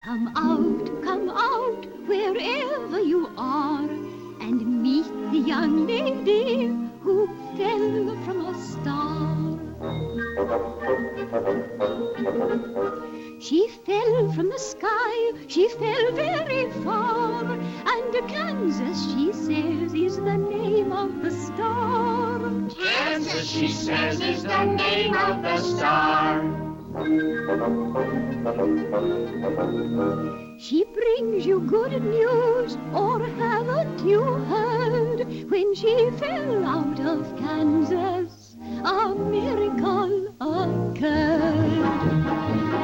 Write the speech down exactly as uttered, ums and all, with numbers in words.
Come out, come out, wherever you are, and meet the young lady who fell from a star. She fell from the sky, she fell very far, and Kansas, she says, is the name of the star. Kansas, she says, is the name of the star. She brings you good news, or haven't you heard? When she fell out of Kansas, a miracle occurred.